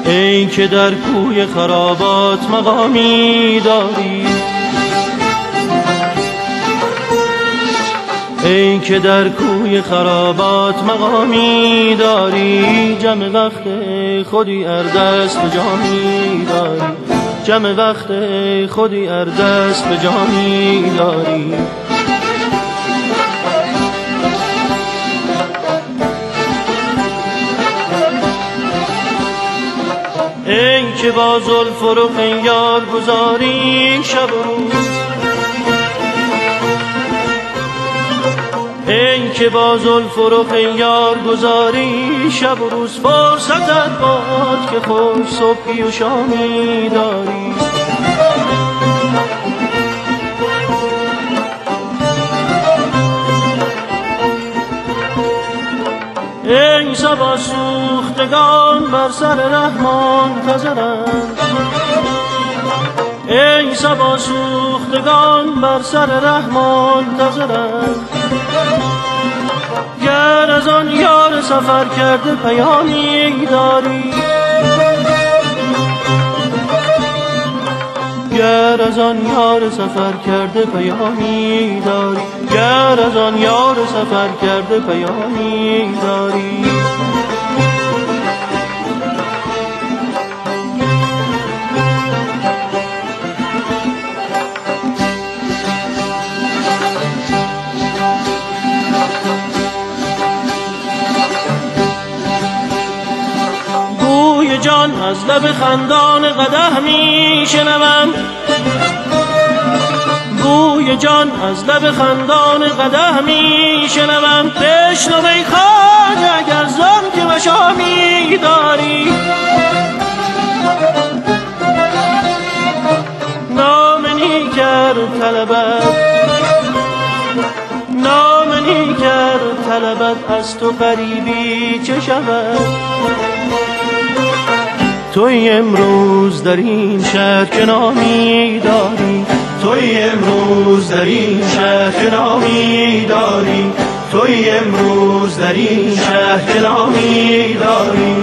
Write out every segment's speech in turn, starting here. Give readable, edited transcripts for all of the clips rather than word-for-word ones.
ای که در کوی خرابات مقامی داری، ای که در کوی خرابات مقامی داری، جمع وقت خودی اردست به جامی داری، جمع وقت خودی اردست به جامی داری. ای که با زلف و رخ یار گذاری شب و روز، ای که با زلف و رخ یار گذاری شب و روز، فرصتت باد که خوش صبحی و شامی داری. ای صبا سوختگان بر سر رحمان منتظرند، ای صبا سوختگان بر سر رحمان منتظرند، گر از آن یار سفر کرده پیامی داری، گر از آن یار سفر کرده پیامی داری، گر از آن یار سفر کرده پیامی داری. بوی جان از لب خندان قدح می شنوم، بوی جان از لب خندان قدح می شنوم، بشنو ای خواجه اگر زان که مشامی داری. نام نیکر طلبت، نام نیکر طلبت، از تو غریبی چه شود؟ توی امروز در این شهر که نامی داری، توی امروز در این شهر که نامی داری، توی امروز در این شهر که نامی داری.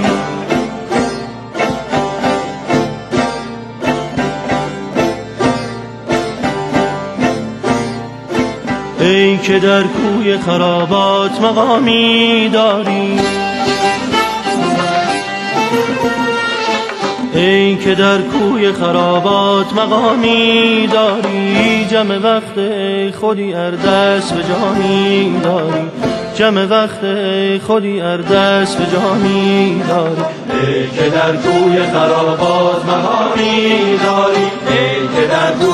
ای که در کوی خرابات مقامی داری، ای که در کوی خرابات مقامی داری، جمع وقت خودی اردست به جامی داری، جمع وقت خودی اردست به جامی داری. ای که در کوی خرابات مقامی داری، ای که در کوی